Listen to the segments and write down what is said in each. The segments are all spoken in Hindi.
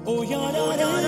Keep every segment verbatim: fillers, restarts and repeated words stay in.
Oh yara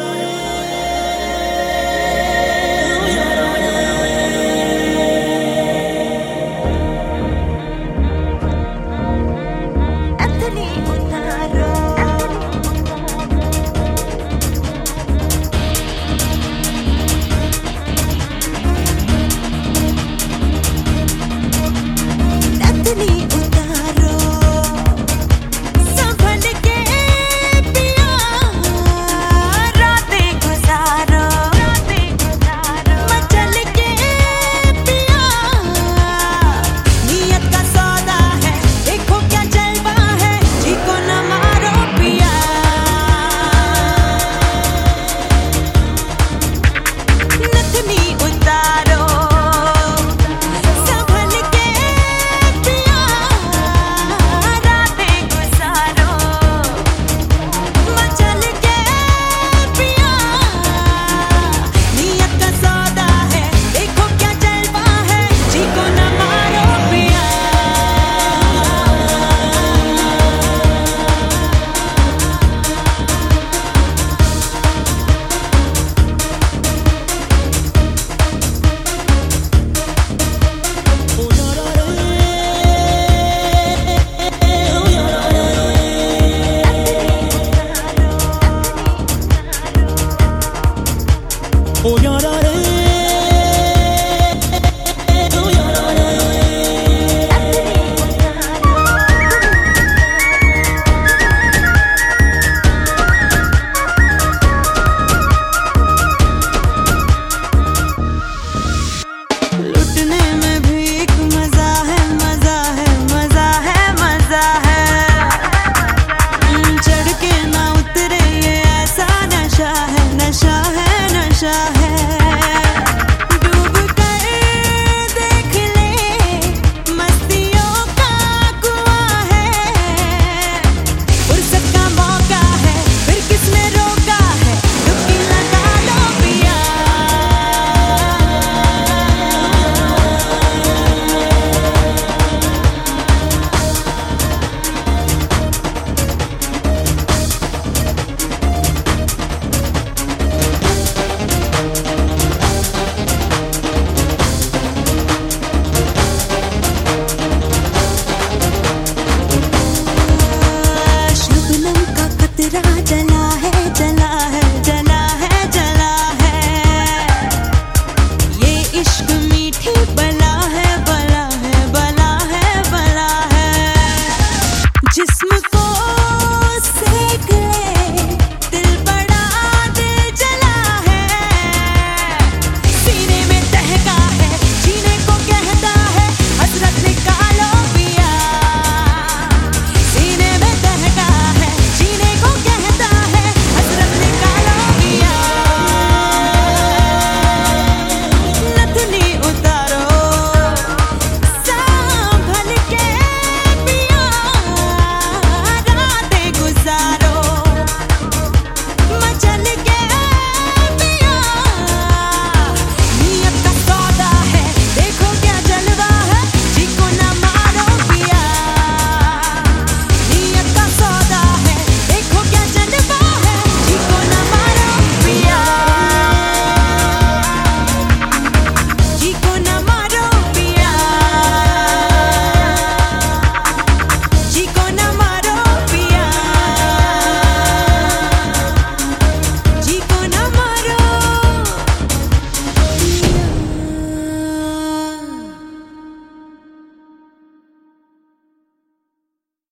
Oh yara लुटने में भी एक मजा है, मजा है, मजा है, मजा है। चढ़ के ना उतरे ये ऐसा नशा है, नशा है, नशा है। डूब कर देख ले मस्तियों का कुआं है। फुर्सत का मौका है, फिर किसने रोका है, डुबकी लगा लो पिया। जला है, जला है, जला है, जला है। ये इश्क मीठी बला है, बला है, बला है, बला है। जिस्म को